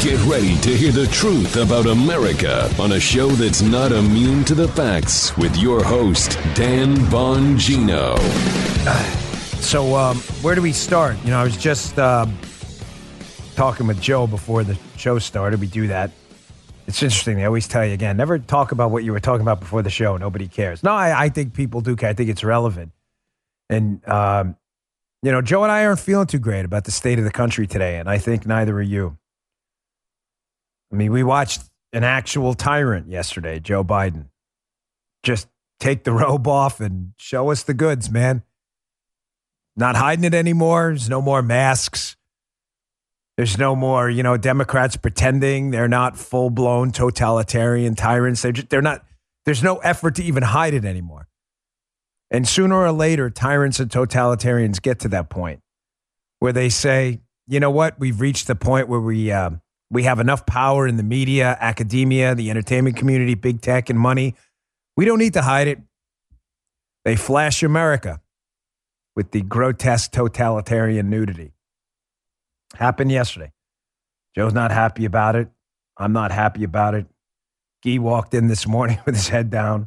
Get ready to hear the truth about America on a show that's not immune to the facts with your host, Dan Bongino. So where do we start? I was just talking with Joe before the show started. We do that. It's interesting. They always tell you, again, never talk about what you were talking about before the show. Nobody cares. No, I think people do care. I think it's relevant. And, Joe and I aren't feeling too great about the state of the country today, and I think neither are you. I mean, we watched an actual tyrant yesterday, Joe Biden. Just take the robe off and show us the goods, man. Not hiding it anymore. There's no more masks. There's no more, Democrats pretending they're not full-blown totalitarian tyrants. They're not. There's no effort to even hide it anymore. And sooner or later, tyrants and totalitarians get to that point where they say, you know what? We've reached the point where we have enough power in the media, academia, the entertainment community, big tech, and money. We don't need to hide it. They flash America with the grotesque totalitarian nudity. Happened yesterday. Joe's not happy about it. I'm not happy about it. Guy walked in this morning with his head down.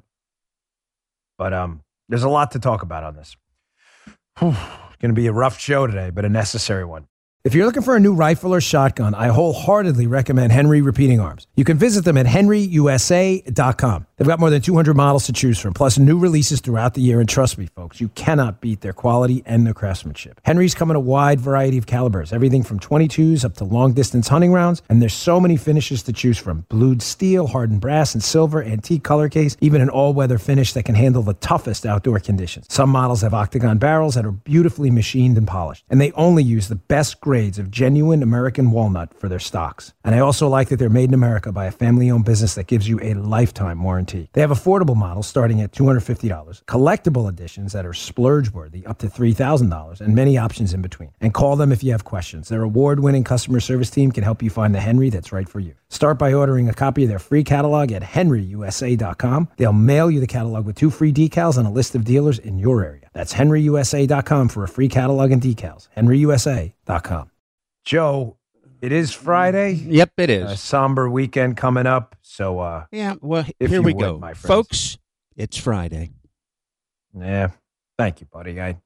But there's a lot to talk about on this. It's going to be a rough show today, but a necessary one. If you're looking for a new rifle or shotgun, I wholeheartedly recommend Henry Repeating Arms. You can visit them at henryusa.com. They've got more than 200 models to choose from, plus new releases throughout the year. And trust me, folks, you cannot beat their quality and their craftsmanship. Henry's come in a wide variety of calibers, everything from .22s up to long-distance hunting rounds. And there's so many finishes to choose from. Blued steel, hardened brass and silver, antique color case, even an all-weather finish that can handle the toughest outdoor conditions. Some models have octagon barrels that are beautifully machined and polished. And they only use the best grades of genuine American walnut for their stocks. And I also like that they're made in America by a family-owned business that gives you a lifetime warranty. They have affordable models starting at $250, collectible editions that are splurge-worthy up to $3,000, and many options in between. And call them if you have questions. Their award-winning customer service team can help you find the Henry that's right for you. Start by ordering a copy of their free catalog at henryusa.com. They'll mail you the catalog with 2 free decals and a list of dealers in your area. That's henryusa.com for a free catalog and decals. henryusa.com. Joe, it is Friday. Yep, it is. A somber weekend coming up. So, here we go. My folks, it's Friday. Yeah. Thank you, buddy. It's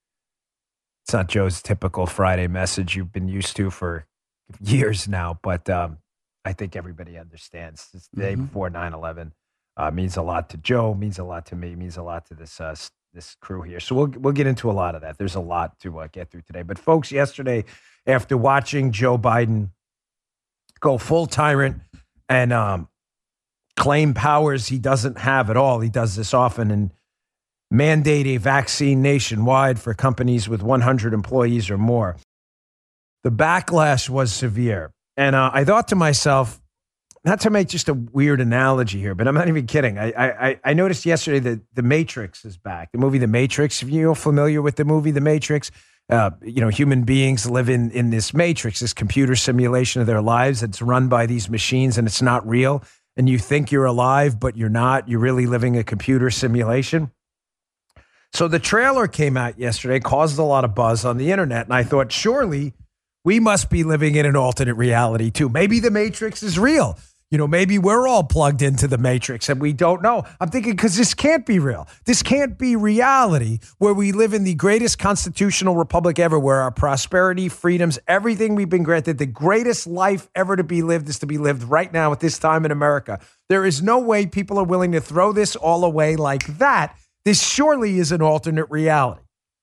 not Joe's typical Friday message you've been used to for years now, but I think everybody understands. It's the day before 9/11. Means a lot to Joe, means a lot to me, means a lot to this crew here. So we'll get into a lot of that. There's a lot to get through today. But folks, yesterday, after watching Joe Biden go full tyrant and claim powers he doesn't have at all, he does this often, and mandate a vaccine nationwide for companies with 100 employees or more. The backlash was severe. And I thought to myself, not to make just a weird analogy here, but I'm not even kidding. I noticed yesterday that The Matrix is back. The movie The Matrix, if you're familiar with the movie The Matrix, human beings live in this matrix, this computer simulation of their lives that's run by these machines, and it's not real. And you think you're alive, but you're not. You're really living a computer simulation. So the trailer came out yesterday, caused a lot of buzz on the internet, and I thought, surely we must be living in an alternate reality too. Maybe the Matrix is real. Maybe we're all plugged into the Matrix and we don't know. I'm thinking, because this can't be real. This can't be reality where we live in the greatest constitutional republic ever, where our prosperity, freedoms, everything we've been granted, the greatest life ever to be lived is to be lived right now at this time in America. There is no way people are willing to throw this all away like that. This surely is an alternate reality.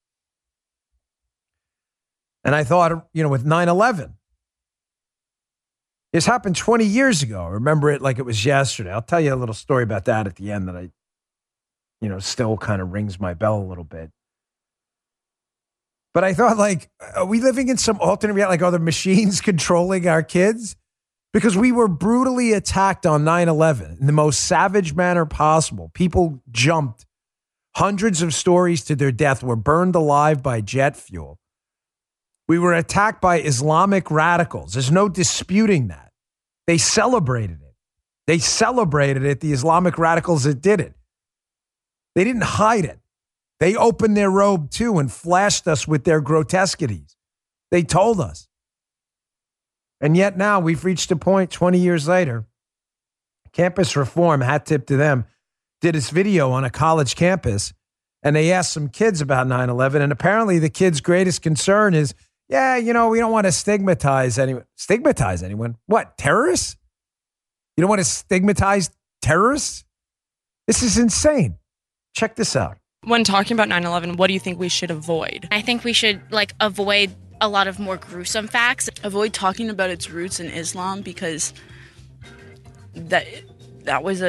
And I thought, with 9/11, this happened 20 years ago. I remember it like it was yesterday. I'll tell you a little story about that at the end that still kind of rings my bell a little bit. But I thought, are we living in some alternate reality? Like, are the machines controlling our kids? Because we were brutally attacked on 9/11 in the most savage manner possible. People jumped. Hundreds of stories to their death were burned alive by jet fuel. We were attacked by Islamic radicals. There's no disputing that. They celebrated it. The Islamic radicals that did it. They didn't hide it. They opened their robe too and flashed us with their grotesquities. They told us. And yet now we've reached a point 20 years later. Campus Reform, hat tip to them, did this video on a college campus, and they asked some kids about 9/11, and apparently the kids' greatest concern is, we don't want to stigmatize anyone. Stigmatize anyone? What, terrorists? You don't want to stigmatize terrorists? This is insane. Check this out. When talking about 9/11, what do you think we should avoid? I think we should avoid a lot of more gruesome facts. Avoid talking about its roots in Islam because that was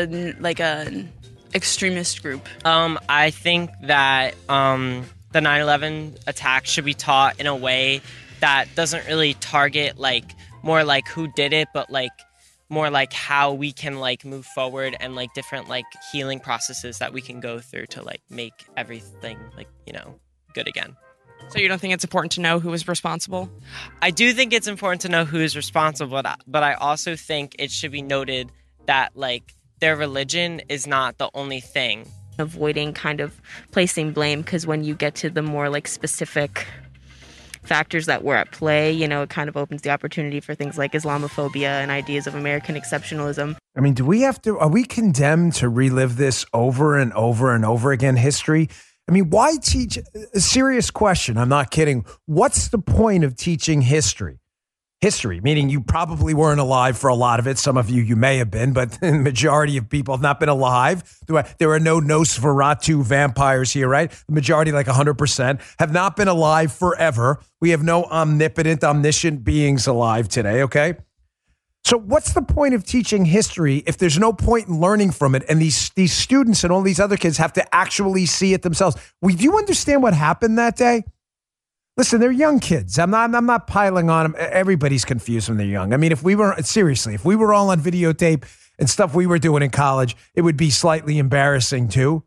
an extremist group. I think that the 9/11 attack should be taught in a way that doesn't really target more who did it, but more how we can move forward and different healing processes that we can go through to make everything good again. So you don't think it's important to know who was responsible? I do think it's important to know who is responsible, but I also think it should be noted that their religion is not the only thing. Avoiding kind of placing blame, because when you get to the more specific factors that were at play, it kind of opens the opportunity for things like Islamophobia and ideas of American exceptionalism. I mean, are we condemned to relive this over and over and over again, history? I mean, why teach? A serious question. I'm not kidding. What's the point of teaching history? History, meaning you probably weren't alive for a lot of it. Some of you may have been, but the majority of people have not been alive. There are no Nosferatu vampires here, right? The majority, 100%, have not been alive forever. We have no omniscient beings alive today, okay? So what's the point of teaching history if there's no point in learning from it, and these students and all these other kids have to actually see it themselves? Do you understand what happened that day? Listen, they're young kids. I'm not piling on them. Everybody's confused when they're young. I mean, if we were all on videotape and stuff we were doing in college, it would be slightly embarrassing too.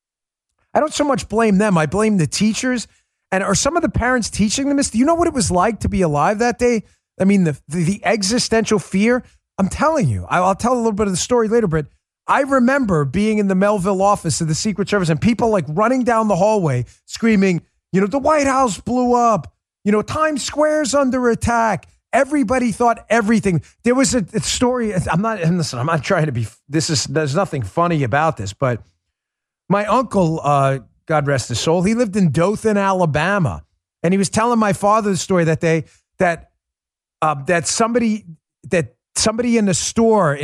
I don't so much blame them. I blame the teachers. And are some of the parents teaching them this? Do you know what it was like to be alive that day? I mean, the existential fear. I'm telling you, I'll tell a little bit of the story later, but I remember being in the Melville office of the Secret Service and people running down the hallway screaming, the White House blew up. Times Square's under attack. Everybody thought everything. There was a story. I'm not trying to be, there's nothing funny about this, but my uncle, God rest his soul, he lived in Dothan, Alabama. And he was telling my father the story that day that somebody in the store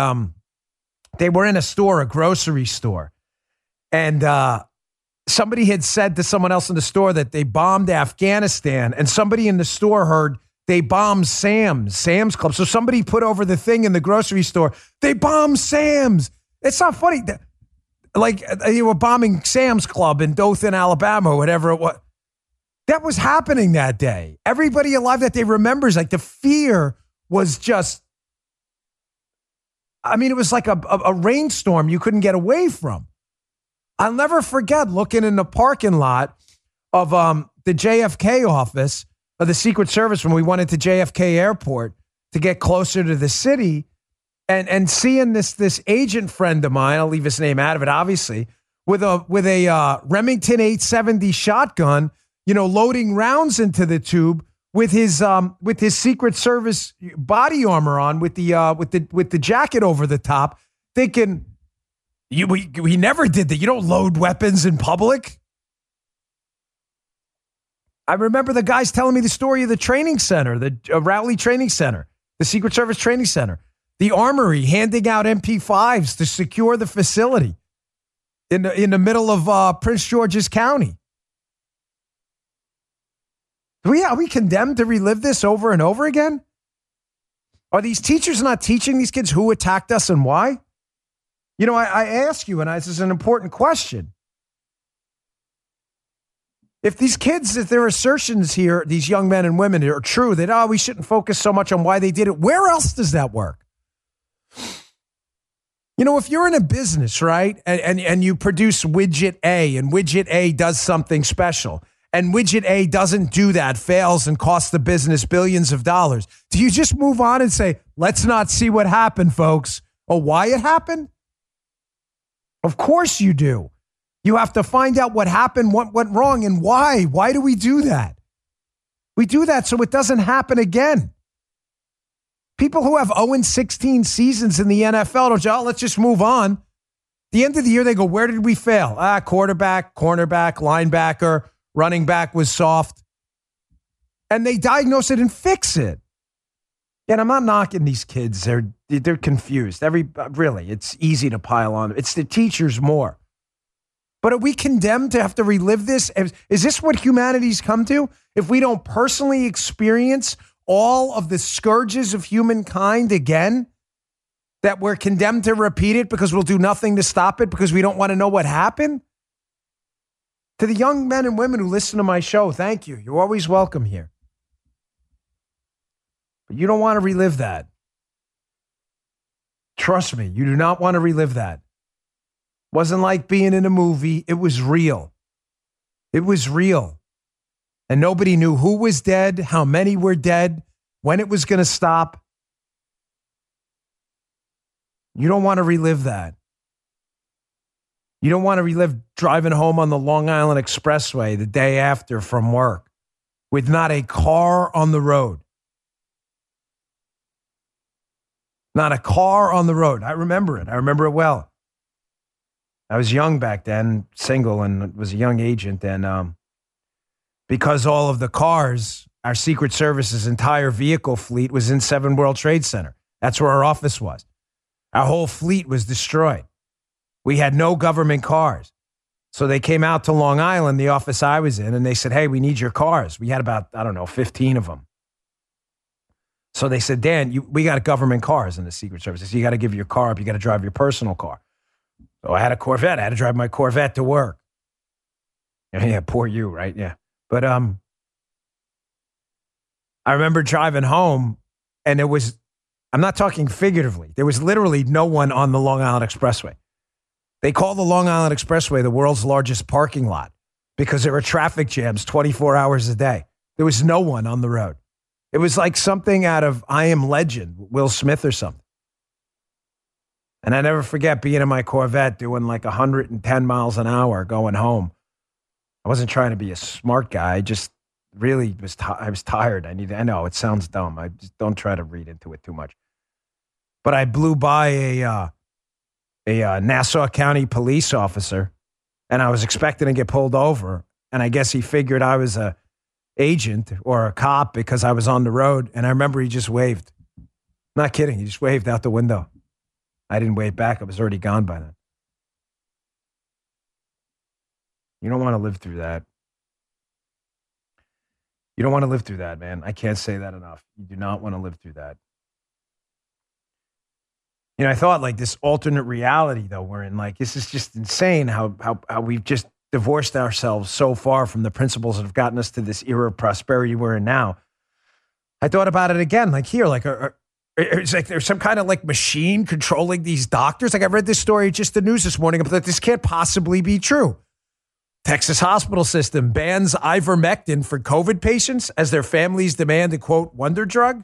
they were in a store, a grocery store. And, somebody had said to someone else in the store that they bombed Afghanistan, and somebody in the store heard they bombed Sam's Club. So somebody put over the thing in the grocery store, they bombed Sam's. It's not funny. You were bombing Sam's Club in Dothan, Alabama, or whatever it was. That was happening that day. Everybody alive that day remembers, the fear was just, it was like a rainstorm you couldn't get away from. I'll never forget looking in the parking lot of the JFK office of the Secret Service when we went into JFK Airport to get closer to the city, and seeing this agent friend of mine, I'll leave his name out of it, obviously, with a Remington 870 shotgun, loading rounds into the tube with his Secret Service body armor on, with the jacket over the top, thinking, We never did that. You don't load weapons in public. I remember the guys telling me the story of the training center, the Rowley Training Center, the Secret Service Training Center, the Armory handing out MP5s to secure the facility in the middle of Prince George's County. Are we condemned to relive this over and over again? Are these teachers not teaching these kids who attacked us and why? I ask you, and this is an important question. If these kids, if their assertions here, these young men and women are true, that, we shouldn't focus so much on why they did it, where else does that work? If you're in a business, right, and you produce widget A, and widget A does something special, and widget A doesn't do that, fails, and costs the business billions of dollars, do you just move on and say, let's not see what happened, folks, or why it happened? Of course you do. You have to find out what happened, what went wrong, and why. Why do we do that? We do that so it doesn't happen again. People who have 0-16 seasons in the NFL don't say, oh, let's just move on. At the end of the year, they go, where did we fail? Quarterback, cornerback, linebacker, running back was soft. And they diagnose it and fix it. And I'm not knocking these kids. They're confused. Really, it's easy to pile on. It's the teachers more. But are we condemned to have to relive this? Is this what humanity's come to? If we don't personally experience all of the scourges of humankind again, that we're condemned to repeat it because we'll do nothing to stop it because we don't want to know what happened? To the young men and women who listen to my show, thank you. You're always welcome here. But you don't want to relive that. Trust me, you do not want to relive that. Wasn't like being in a movie. It was real. It was real. And nobody knew who was dead, how many were dead, when it was going to stop. You don't want to relive that. You don't want to relive driving home on the Long Island Expressway the day after from work with not a car on the road. Not a car on the road. I remember it. I remember it well. I was young back then, single, and was a young agent. And because all of the cars, our Secret Service's entire vehicle fleet was in 7 World Trade Center. That's where our office was. Our whole fleet was destroyed. We had no government cars. So they came out to Long Island, the office I was in, and they said, hey, we need your cars. We had about, 15 of them. So they said, Dan, we got government cars in the Secret Service. They said, you got to give your car up. You got to drive your personal car. So I had a Corvette. I had to drive my Corvette to work. Yeah, poor you, right? Yeah. But I remember driving home, and there was, I'm not talking figuratively, there was literally no one on the Long Island Expressway. They call the Long Island Expressway the world's largest parking lot because there were traffic jams 24 hours a day. There was no one on the road. It was like something out of I Am Legend, Will Smith or something. And I never forget being in my Corvette doing like 110 miles an hour going home. I wasn't trying to be a smart guy. I just really was I was tired. I know it sounds dumb. I just don't try to read into it too much. But I blew by a Nassau County police officer, and I was expecting to get pulled over. And I guess he figured I was a agent or a cop because I was on the road. And I remember he just waved. Not kidding. He just waved out the window. I didn't wave back. I was already gone by then. You don't want to live through that. You don't want to live through that, man. I can't say that enough. You do not want to live through that. I thought like this alternate reality though we're in, like this is just insane how we've just divorced ourselves so far from the principles that have gotten us to this era of prosperity we're in now. I thought about it again, like here, like it's like there's some kind of like machine controlling these doctors. Like I read this story just the news this morning, but this can't possibly be true. Texas hospital system bans ivermectin for COVID patients as their families demand a, quote, wonder drug.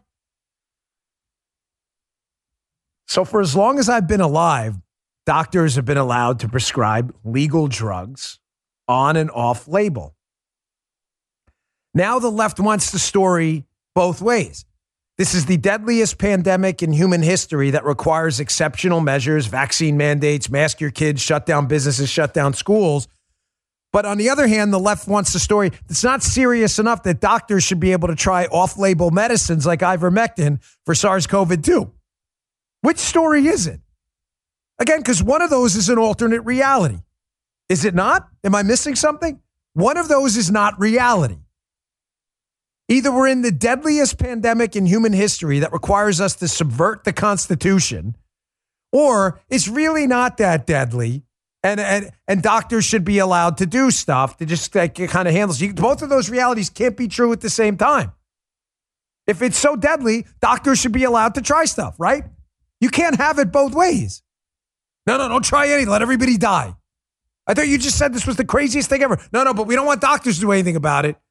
So for as long as I've been alive, doctors have been allowed to prescribe legal drugs on and off label. Now the left wants the story both ways. This is the deadliest pandemic in human history that requires exceptional measures, vaccine mandates, mask your kids, shut down businesses, shut down schools. But on the other hand, the left wants the story that's not serious enough that doctors should be able to try off-label medicines like ivermectin for SARS-CoV-2. Which story is it? Again, because one of those is an alternate reality. Is it not? Am I missing something? One of those is not reality. Either we're in the deadliest pandemic in human history that requires us to subvert the Constitution, or it's really not that deadly, and doctors should be allowed to do stuff to just like, kind of handle. Both of those realities can't be true at the same time. If it's so deadly, doctors should be allowed to try stuff, right? You can't have it both ways. No, don't try anything. Let everybody die. I thought you just said this was the craziest thing ever. No, but we don't want doctors to do anything about it.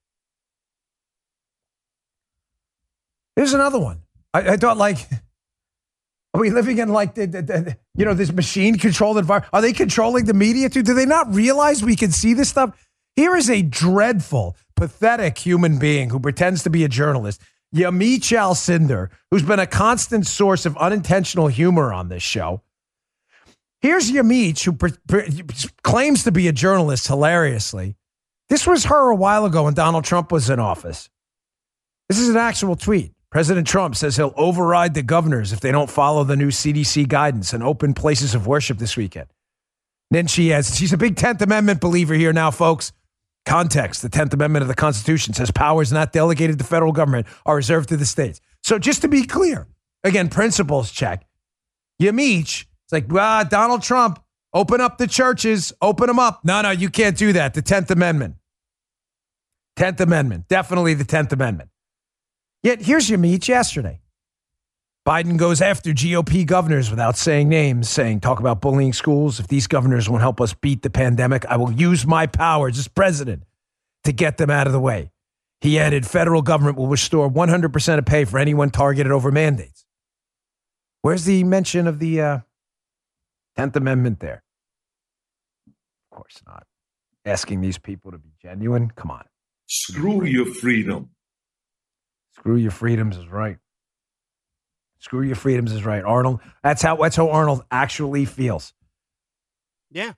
Here's another one. I thought like, are we living in like, this machine-controlled environment? Are they controlling the media too? Do they not realize we can see this stuff? Here is a dreadful, pathetic human being who pretends to be a journalist. Yamiche Alcindor, who's been a constant source of unintentional humor on this show. Here's Yamiche, who claims to be a journalist, hilariously. This was her a while ago when Donald Trump was in office. This is an actual tweet. President Trump says he'll override the governors if they don't follow the new CDC guidance and open places of worship this weekend. Then she's a big 10th Amendment believer here now, folks. Context, the 10th Amendment of the Constitution says powers not delegated to the federal government are reserved to the states. So just to be clear, again, principles check. Yamiche, it's like, Donald Trump, open up the churches, open them up. No, you can't do that. The 10th Amendment. 10th Amendment, definitely the 10th Amendment. Yet here's Yamiche yesterday. Biden goes after GOP governors without saying names, talk about bullying schools. If these governors won't help us beat the pandemic, I will use my powers as president to get them out of the way. He added, federal government will restore 100% of pay for anyone targeted over mandates. Where's the mention of the 10th Amendment there? Of course not. Asking these people to be genuine? Come on. Screw your freedom. Screw your freedoms is right. Screw your freedoms is right, Arnold. That's how Arnold actually feels. Yeah.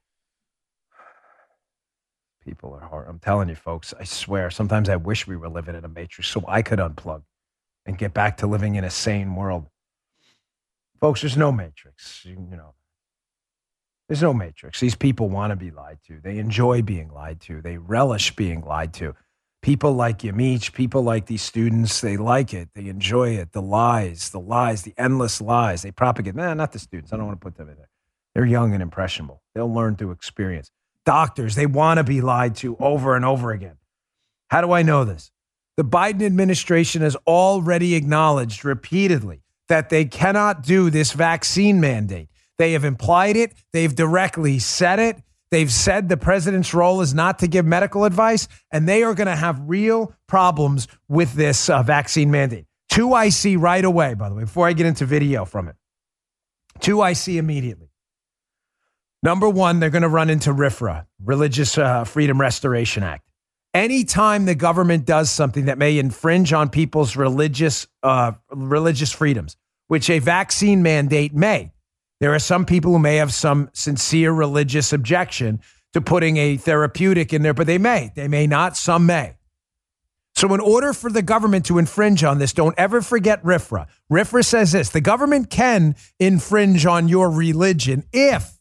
People are hard. I'm telling you, folks, I swear, sometimes I wish we were living in a matrix so I could unplug and get back to living in a sane world. Folks, there's no matrix. There's no matrix. These people want to be lied to. They enjoy being lied to. They relish being lied to. People like Yamiche, people like these students, they like it. They enjoy it. The lies, the endless lies. They propagate. Not the students. I don't want to put them in there. They're young and impressionable. They'll learn through experience. Doctors, they want to be lied to over and over again. How do I know this? The Biden administration has already acknowledged repeatedly that they cannot do this vaccine mandate. They have implied it. They've directly said it. They've said the president's role is not to give medical advice, and they are going to have real problems with this vaccine mandate. Two I see right away, by the way, before I get into video from it. Two I see immediately. Number one, they're going to run into RFRA, Religious Freedom Restoration Act. Anytime the government does something that may infringe on people's religious freedoms, which a vaccine mandate may. There are some people who may have some sincere religious objection to putting a therapeutic in there, but they may not, some may. So in order for the government to infringe on this, don't ever forget RFRA. RFRA says this: the government can infringe on your religion if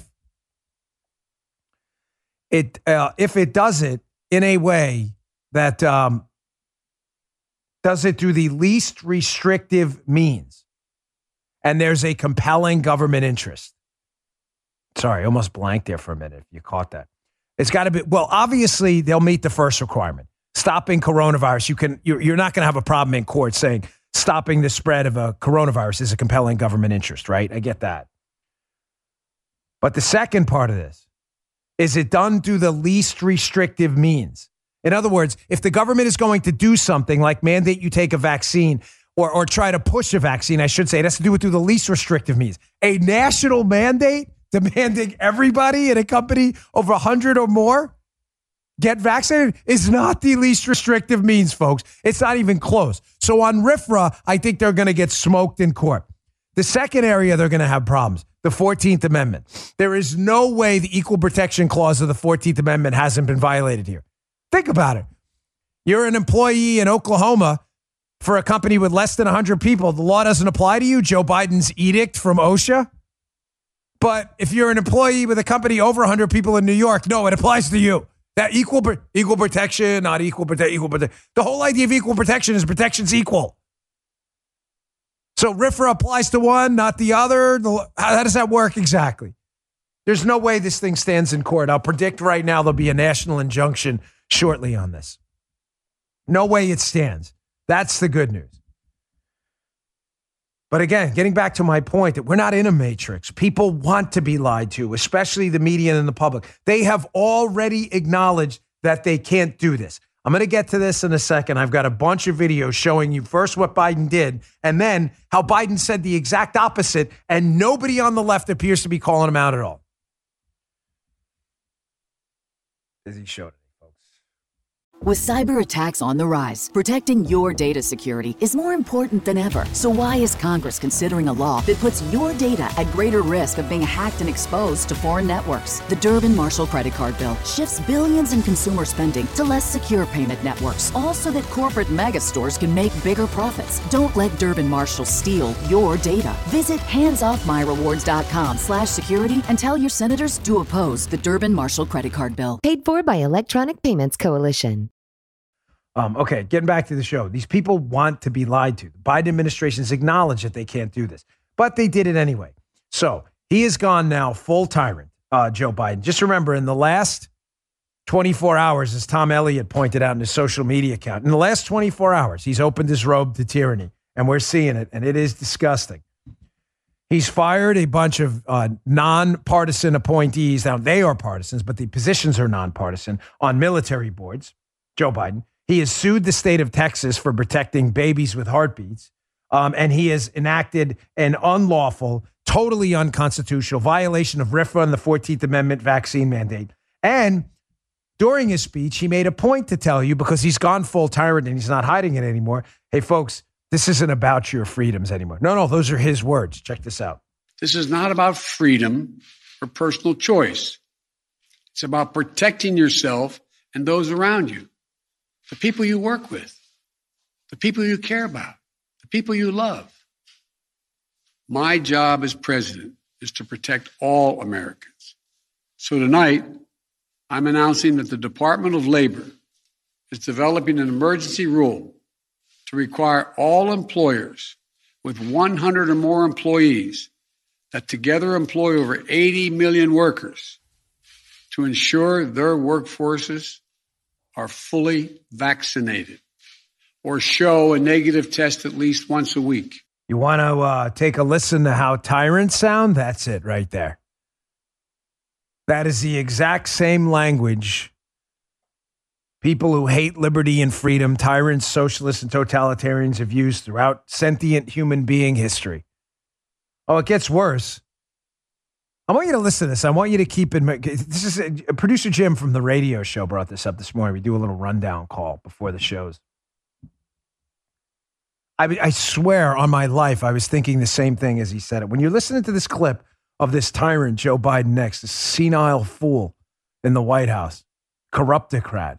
it does it in a way that does it through the least restrictive means. And there's a compelling government interest. Sorry, I almost blanked there for a minute if you caught that. It's got to be, well, obviously they'll meet the first requirement. Stopping coronavirus. You're not going to have a problem in court saying stopping the spread of a coronavirus is a compelling government interest, right? I get that. But the second part of this, is it done through the least restrictive means? In other words, if the government is going to do something like mandate you take a vaccine, or try to push a vaccine, I should say, it has to do it through the least restrictive means. A national mandate demanding everybody in a company over 100 or more get vaccinated is not the least restrictive means, folks. It's not even close. So on RFRA, I think they're going to get smoked in court. The second area they're going to have problems, the 14th Amendment. There is no way the Equal Protection Clause of the 14th Amendment hasn't been violated here. Think about it. You're an employee in Oklahoma for a company with less than 100 people. The law doesn't apply to you, Joe Biden's edict from OSHA. But if you're an employee with a company over 100 people in New York, no, it applies to you. That equal protection, not equal protection. The whole idea of equal protection is protection's equal. So RFRA applies to one, not the other. How does that work exactly? There's no way this thing stands in court. I'll predict right now there'll be a national injunction shortly on this. No way it stands. That's the good news. But again, getting back to my point that we're not in a matrix. People want to be lied to, especially the media and the public. They have already acknowledged that they can't do this. I'm going to get to this in a second. I've got a bunch of videos showing you first what Biden did and then how Biden said the exact opposite, and nobody on the left appears to be calling him out at all. As he showed it. With cyber attacks on the rise, protecting your data security is more important than ever. So why is Congress considering a law that puts your data at greater risk of being hacked and exposed to foreign networks? The Durbin-Marshall credit card bill shifts billions in consumer spending to less secure payment networks, all so that corporate mega stores can make bigger profits. Don't let Durbin-Marshall steal your data. Visit handsoffmyrewards.com/security and tell your senators to oppose the Durbin-Marshall credit card bill. Paid for by Electronic Payments Coalition. Okay, getting back to the show. These people want to be lied to. The Biden administration's acknowledged that they can't do this, but they did it anyway. So he has gone now full tyrant, Joe Biden. Just remember, in the last 24 hours, as Tom Elliott pointed out in his social media account, in the last 24 hours, he's opened his robe to tyranny, and we're seeing it, and it is disgusting. He's fired a bunch of nonpartisan appointees. Now, they are partisans, but the positions are nonpartisan on military boards, Joe Biden. He has sued the state of Texas for protecting babies with heartbeats, and he has enacted an unlawful, totally unconstitutional violation of RFRA and the 14th Amendment vaccine mandate. And during his speech, he made a point to tell you, because he's gone full tyrant and he's not hiding it anymore, hey, folks, this isn't about your freedoms anymore. No, those are his words. Check this out. This is not about freedom or personal choice. It's about protecting yourself and those around you. The people you work with, the people you care about, the people you love. My job as president is to protect all Americans. So tonight, I'm announcing that the Department of Labor is developing an emergency rule to require all employers with 100 or more employees that together employ over 80 million workers to ensure their workforces are fully vaccinated or show a negative test at least once a week. You want to take a listen to how tyrants sound? That's it right there. That is the exact same language people who hate liberty and freedom, tyrants, socialists, and totalitarians have used throughout sentient human being history. Oh, it gets worse. I want you to listen to this. I want you to keep in mind. This is producer Jim from the radio show brought this up this morning. We do a little rundown call before the shows. I swear on my life, I was thinking the same thing as he said it. When you're listening to this clip of this tyrant, Joe Biden next, this senile fool in the White House, corruptocrat,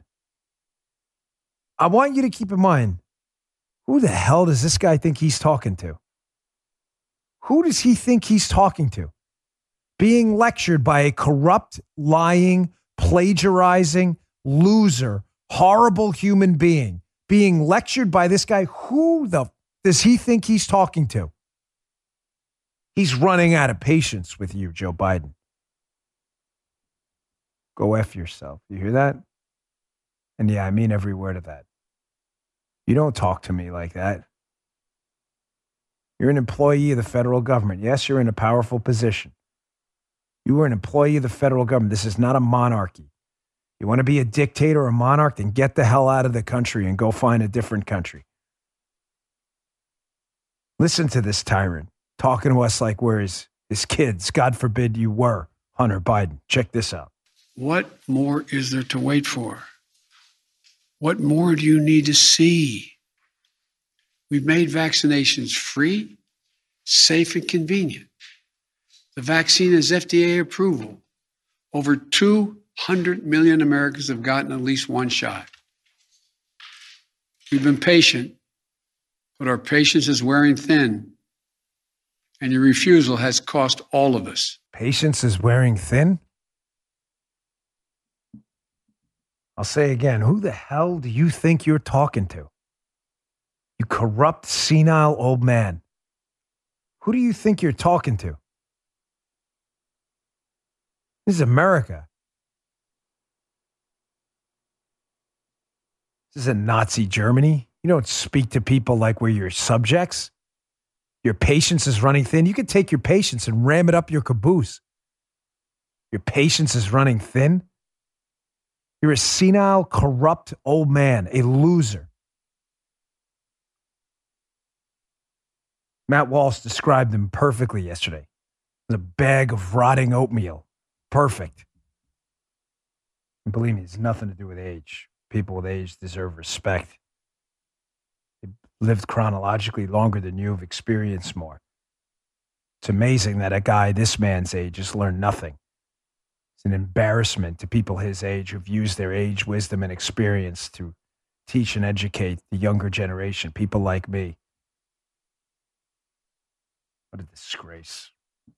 I want you to keep in mind, who the hell does this guy think he's talking to? Who does he think he's talking to? Being lectured by a corrupt, lying, plagiarizing, loser, horrible human being. Being lectured by this guy, who does he think he's talking to? He's running out of patience with you, Joe Biden. Go F yourself. You hear that? And yeah, I mean every word of that. You don't talk to me like that. You're an employee of the federal government. Yes, you're in a powerful position. You are an employee of the federal government. This is not a monarchy. You want to be a dictator or a monarch, then get the hell out of the country and go find a different country. Listen to this tyrant talking to us like we're his kids. God forbid you were Hunter Biden. Check this out. What more is there to wait for? What more do you need to see? We've made vaccinations free, safe, and convenient. The vaccine has FDA approval. Over 200 million Americans have gotten at least one shot. We've been patient, but our patience is wearing thin, and your refusal has cost all of us. Patience is wearing thin? I'll say again, who the hell do you think you're talking to? You corrupt, senile old man. Who do you think you're talking to? This is America. This isn't Nazi Germany. You don't speak to people like we're your subjects. Your patience is running thin. You could take your patience and ram it up your caboose. Your patience is running thin. You're a senile, corrupt old man, a loser. Matt Walsh described him perfectly yesterday. As a bag of rotting oatmeal. Perfect. And believe me, it's nothing to do with age. People with age deserve respect. They've lived chronologically longer than you, have experienced more. It's amazing that a guy this man's age has learned nothing. It's an embarrassment to people his age who've used their age, wisdom, and experience to teach and educate the younger generation, people like me. What a disgrace.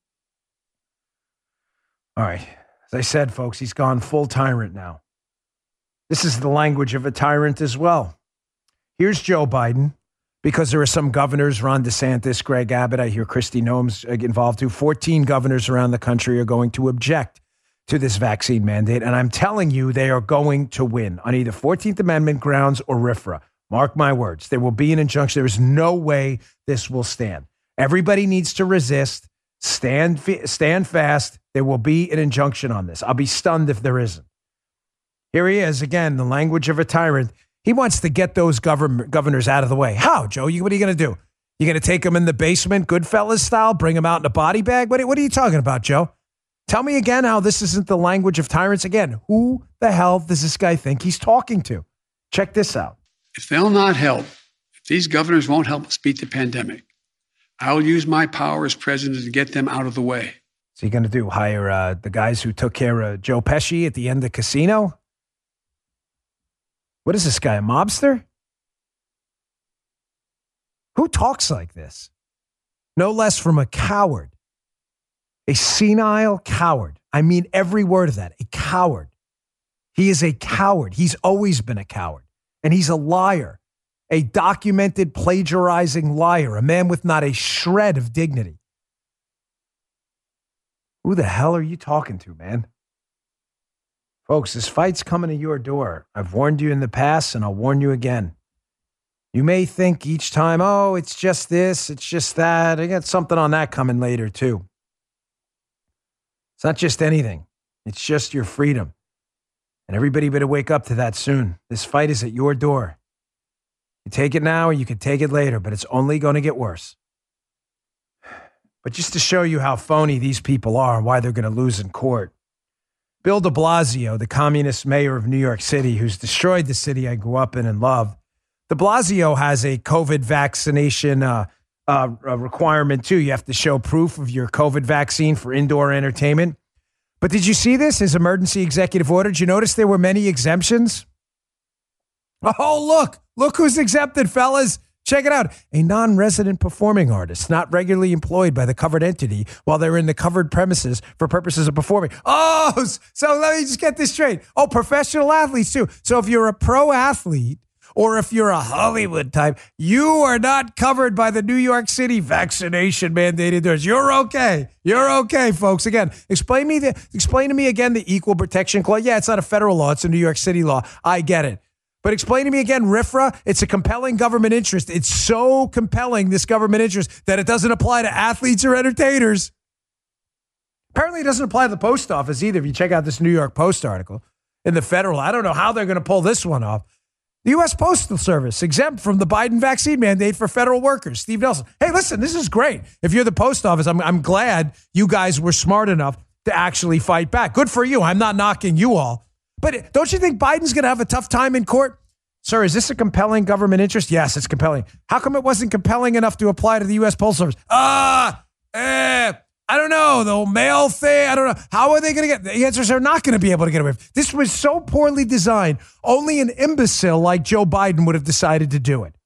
All right. As I said, folks, he's gone full tyrant now. This is the language of a tyrant as well. Here's Joe Biden, because there are some governors, Ron DeSantis, Greg Abbott, I hear Kristi Noem's involved too. 14 governors around the country are going to object to this vaccine mandate. And I'm telling you, they are going to win on either 14th Amendment grounds or RFRA. Mark my words. There will be an injunction. There is no way this will stand. Everybody needs to resist. Stand fast. There will be an injunction on this. I'll be stunned if there isn't. Here he is again, the language of a tyrant. He wants to get those governors out of the way. How, Joe? What are you going to do? You going to take them in the basement, Goodfellas style, bring them out in a body bag? What are you talking about, Joe? Tell me again how this isn't the language of tyrants. Again, who the hell does this guy think he's talking to? Check this out. If they'll not help, if these governors won't help us beat the pandemic, I'll use my power as president to get them out of the way. What's he going to do? Hire the guys who took care of Joe Pesci at the end of Casino? What is this guy, a mobster? Who talks like this? No less from a coward. A senile coward. I mean every word of that. A coward. He is a coward. He's always been a coward. And he's a liar. A documented plagiarizing liar. A man with not a shred of dignity. Who the hell are you talking to, man? Folks, this fight's coming to your door. I've warned you in the past, and I'll warn you again. You may think each time, oh, it's just this, it's just that. I got something on that coming later, too. It's not just anything. It's just your freedom. And everybody better wake up to that soon. This fight is at your door. You take it now or you can take it later, but it's only going to get worse. But just to show you how phony these people are and why they're going to lose in court, Bill de Blasio, the communist mayor of New York City, who's destroyed the city I grew up in and loved, de Blasio has a COVID vaccination requirement too. You have to show proof of your COVID vaccine for indoor entertainment. But did you see this? His emergency executive order. Did you notice there were many exemptions? Oh, look who's exempted, fellas. Check it out. A non-resident performing artist not regularly employed by the covered entity while they're in the covered premises for purposes of performing. Oh, so let me just get this straight. Oh, professional athletes too. So if you're a pro athlete or if you're a Hollywood type, you are not covered by the New York City vaccination mandate indoors. You're okay. You're okay, folks. Again, explain to me again the Equal Protection Clause. Yeah, it's not a federal law. It's a New York City law. I get it. But explain to me again, RFRA, it's a compelling government interest. It's so compelling, this government interest, that it doesn't apply to athletes or entertainers. Apparently it doesn't apply to the post office either. If you check out this New York Post article in the federal, I don't know how they're going to pull this one off. The U.S. Postal Service, exempt from the Biden vaccine mandate for federal workers. Steve Nelson. Hey, listen, this is great. If you're the post office, I'm glad you guys were smart enough to actually fight back. Good for you. I'm not knocking you all. But don't you think Biden's going to have a tough time in court? Sir, is this a compelling government interest? Yes, it's compelling. How come it wasn't compelling enough to apply to the U.S. Postal Service? I don't know. The mail thing, I don't know. How are they going to get? The answers are not going to be able to get away. This was so poorly designed. Only an imbecile like Joe Biden would have decided to do it.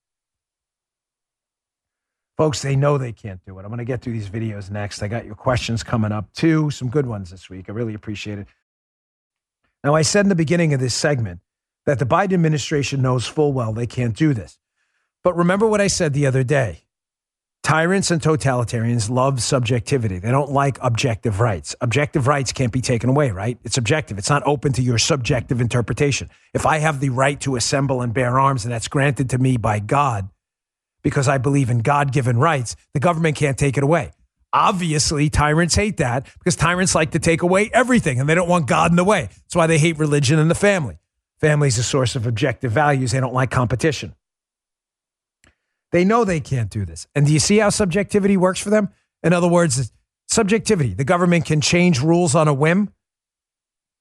Folks, they know they can't do it. I'm going to get through these videos next. I got your questions coming up too. Some good ones this week. I really appreciate it. Now, I said in the beginning of this segment that the Biden administration knows full well they can't do this. But remember what I said the other day. Tyrants and totalitarians love subjectivity. They don't like objective rights. Objective rights can't be taken away, right? It's objective. It's not open to your subjective interpretation. If I have the right to assemble and bear arms, and that's granted to me by God because I believe in God-given rights, the government can't take it away. Obviously, tyrants hate that because tyrants like to take away everything and they don't want God in the way. That's why they hate religion and the family. Family is a source of objective values. They don't like competition. They know they can't do this. And do you see how subjectivity works for them? In other words, subjectivity. The government can change rules on a whim.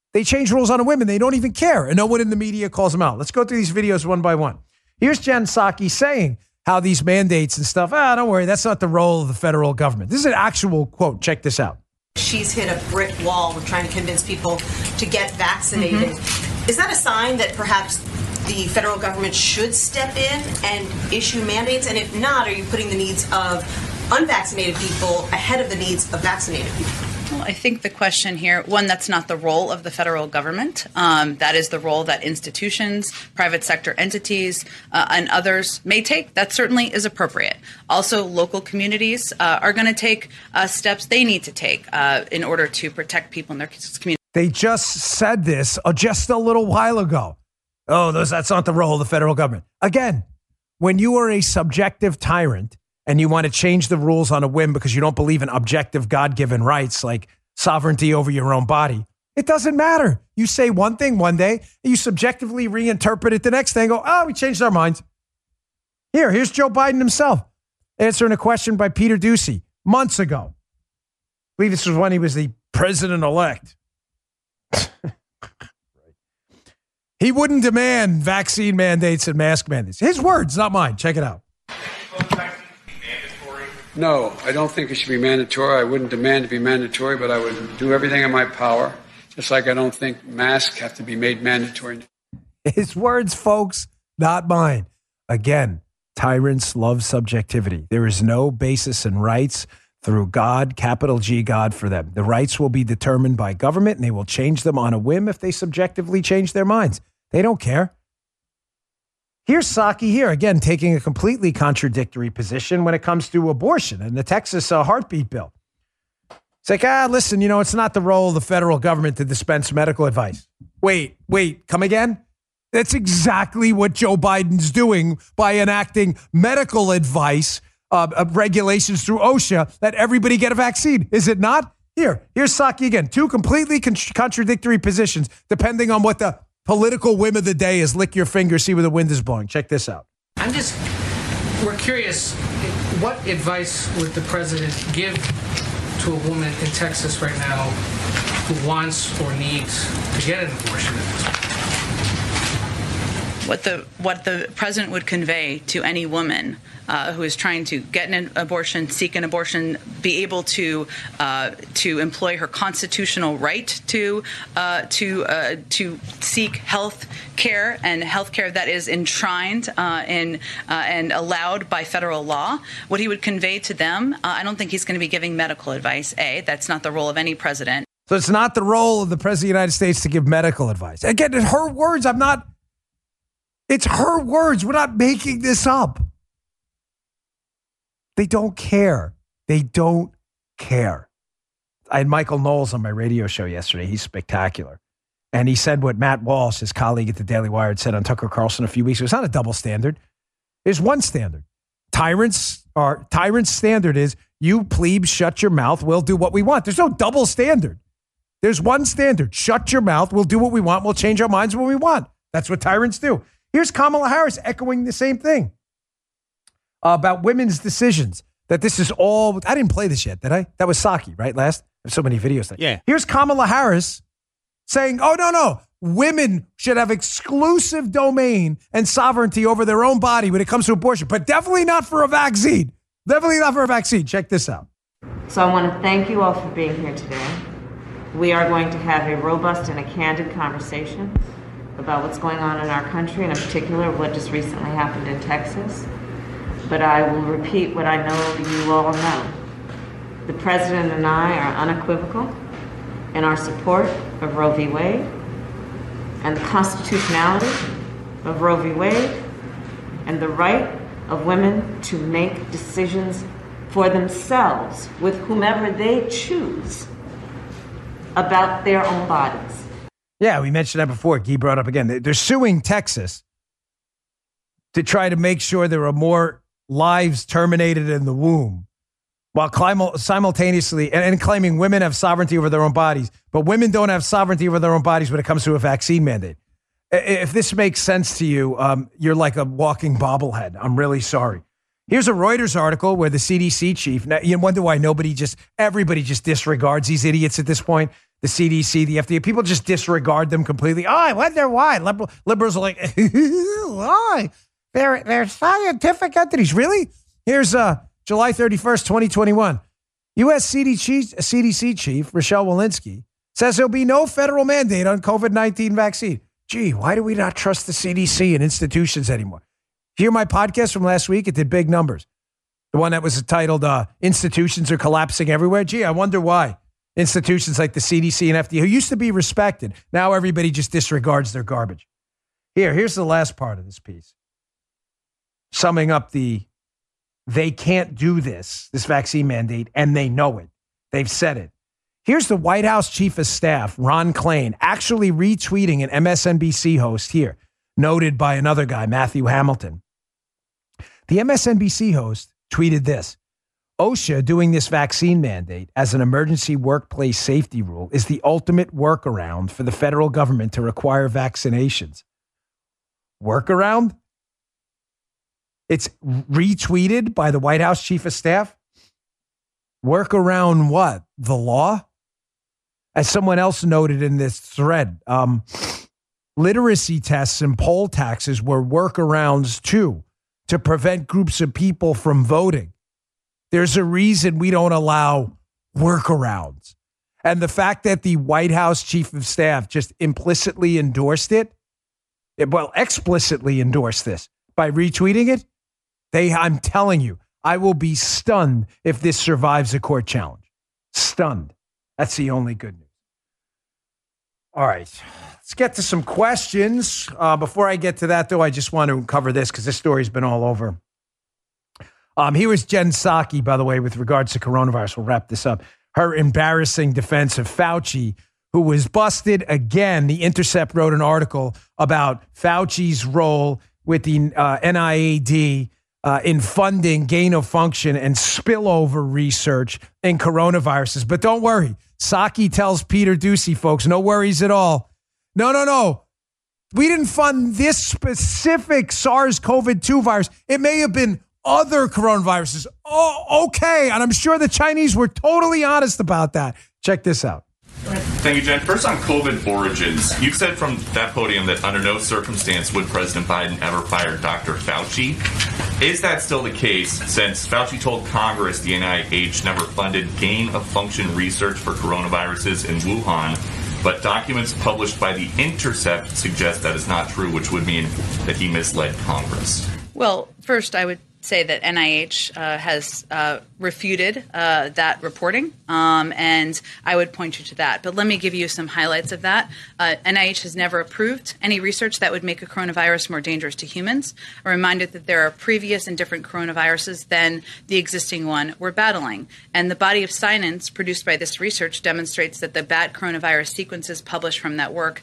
They change rules on women. They don't even care. And no one in the media calls them out. Let's go through these videos one by one. Here's Jen Psaki saying how these mandates and stuff, don't worry, that's not the role of the federal government. This is an actual quote. Check this out. She's hit a brick wall with trying to convince people to get vaccinated. Mm-hmm. Is that a sign that perhaps the federal government should step in and issue mandates? And if not, are you putting the needs of unvaccinated people ahead of the needs of vaccinated people? Well, I think the question here, one, that's not the role of the federal government. That is the role that institutions, private sector entities, and others may take. That certainly is appropriate. Also, local communities are going to take steps they need to take in order to protect people in their community. They just said this just a little while ago. Oh, that's not the role of the federal government. Again, when you are a subjective tyrant, and you want to change the rules on a whim because you don't believe in objective God-given rights like sovereignty over your own body, it doesn't matter. You say one thing one day, and you subjectively reinterpret it the next day and go, we changed our minds. Here's Joe Biden himself answering a question by Peter Doocy months ago. I believe this was when he was the president-elect. He wouldn't demand vaccine mandates and mask mandates. His words, not mine. Check it out. No, I don't think it should be mandatory. I wouldn't demand to be mandatory, but I would do everything in my power, just like I don't think masks have to be made mandatory. His words, folks, not mine. Again, tyrants love subjectivity. There is no basis in rights through God, capital G, God for them. The rights will be determined by government, and they will change them on a whim if they subjectively change their minds. They don't care. Here's Psaki here, again, taking a completely contradictory position when it comes to abortion and the Texas heartbeat bill. It's like, listen, it's not the role of the federal government to dispense medical advice. Wait, come again? That's exactly what Joe Biden's doing by enacting medical advice, regulations through OSHA that everybody get a vaccine. Is it not? Here's Psaki again. Two completely contradictory positions depending on what the political whim of the day is. Lick your finger, see where the wind is blowing. Check this out. We're curious, what advice would the president give to a woman in Texas right now who wants or needs to get an abortion? What the president would convey to any woman who is trying to get an abortion, seek an abortion, be able to employ her constitutional right to seek health care and health care that is enshrined and allowed by federal law. What he would convey to them, I don't think he's going to be giving medical advice. That's not the role of any president. So it's not the role of the president of the United States to give medical advice. Again, in her words, it's her words. We're not making this up. They don't care. They don't care. I had Michael Knowles on my radio show yesterday. He's spectacular. And he said what Matt Walsh, his colleague at the Daily Wire, had said on Tucker Carlson a few weeks ago. It's not a double standard. There's one standard. Tyrants' standard is, you plebes shut your mouth, we'll do what we want. There's no double standard. There's one standard. Shut your mouth, we'll do what we want, we'll change our minds when we want. That's what tyrants do. Here's Kamala Harris echoing the same thing about women's decisions, that this is all, I didn't play this yet, did I? That was Psaki, right? Last? There's so many videos. Yeah. Here's Kamala Harris saying, no, women should have exclusive domain and sovereignty over their own body when it comes to abortion, but definitely not for a vaccine. Definitely not for a vaccine. Check this out. So I want to thank you all for being here today. We are going to have a robust and a candid conversation about what's going on in our country, and in particular what just recently happened in Texas. But I will repeat what I know you all know. The president and I are unequivocal in our support of Roe v. Wade and the constitutionality of Roe v. Wade and the right of women to make decisions for themselves with whomever they choose about their own bodies. Yeah, we mentioned that before. Guy brought up again. They're suing Texas to try to make sure there are more lives terminated in the womb, while simultaneously and claiming women have sovereignty over their own bodies, but women don't have sovereignty over their own bodies when it comes to a vaccine mandate. If this makes sense to you, you're like a walking bobblehead. I'm really sorry. Here's a Reuters article where the CDC chief, now you wonder why everybody just disregards these idiots at this point. the CDC, the FDA. People just disregard them completely. Oh, I wonder why. Liberals are like, why? They're scientific entities. Really? Here's July 31st, 2021. U.S. CDC Chief Rochelle Walensky says there'll be no federal mandate on COVID-19 vaccine. Gee, why do we not trust the CDC and institutions anymore? Hear my podcast from last week? It did big numbers. The one that was titled Institutions Are Collapsing Everywhere. Gee, I wonder why. Institutions like the CDC and FDA, who used to be respected, now everybody just disregards their garbage. Here's the last part of this piece. Summing up they can't do this vaccine mandate, and they know it. They've said it. Here's the White House Chief of Staff, Ron Klain, actually retweeting an MSNBC host here, noted by another guy, Matthew Hamilton. The MSNBC host tweeted this: OSHA doing this vaccine mandate as an emergency workplace safety rule is the ultimate workaround for the federal government to require vaccinations. Workaround? It's retweeted by the White House Chief of Staff. Work around what? The law? As someone else noted in this thread, literacy tests and poll taxes were workarounds too to prevent groups of people from voting. There's a reason we don't allow workarounds. And the fact that the White House Chief of Staff just implicitly endorsed explicitly endorsed this by retweeting it, I'm telling you, I will be stunned if this survives a court challenge. Stunned. That's the only good news. All right, let's get to some questions. Before I get to that, though, I just want to cover this because this story's been all over. Here was Jen Psaki, by the way, with regards to coronavirus. We'll wrap this up. Her embarrassing defense of Fauci, who was busted again. The Intercept wrote an article about Fauci's role with the NIAID in funding gain of function and spillover research in coronaviruses. But don't worry. Psaki tells Peter Doocy, folks, no worries at all. No. We didn't fund this specific SARS-CoV-2 virus. It may have been other coronaviruses. Oh, okay. And I'm sure the Chinese were totally honest about that. Check this out. Thank you, Jen. First on COVID origins. You've said from that podium that under no circumstance would President Biden ever fire Dr. Fauci. Is that still the case since Fauci told Congress the NIH never funded gain-of-function research for coronaviruses in Wuhan, but documents published by The Intercept suggest that is not true, which would mean that he misled Congress? Well, first, I would say that NIH has refuted that reporting, and I would point you to that. But let me give you some highlights of that. NIH has never approved any research that would make a coronavirus more dangerous to humans. I'm reminded that there are previous and different coronaviruses than the existing one we're battling. And the body of science produced by this research demonstrates that the bat coronavirus sequences published from that work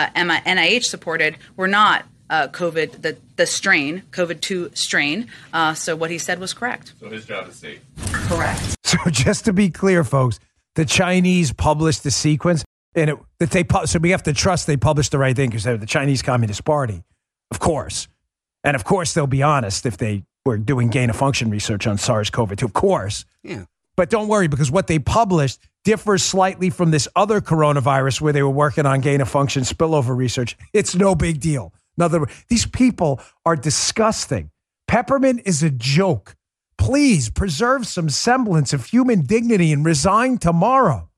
NIH supported were not COVID, the strain, COVID-2 strain. So what he said was correct. So his job is safe. Correct. So just to be clear, folks, the Chinese published the sequence, and so we have to trust they published the right thing because they're the Chinese Communist Party, of course. And of course, they'll be honest if they were doing gain-of-function research on SARS-CoV-2, of course. Yeah. But don't worry, because what they published differs slightly from this other coronavirus where they were working on gain-of-function spillover research. It's no big deal. In other words, these people are disgusting. Peppermint is a joke. Please preserve some semblance of human dignity and resign tomorrow.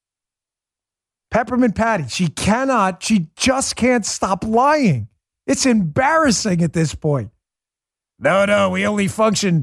Peppermint Patty, she just can't stop lying. It's embarrassing at this point. No, we only funded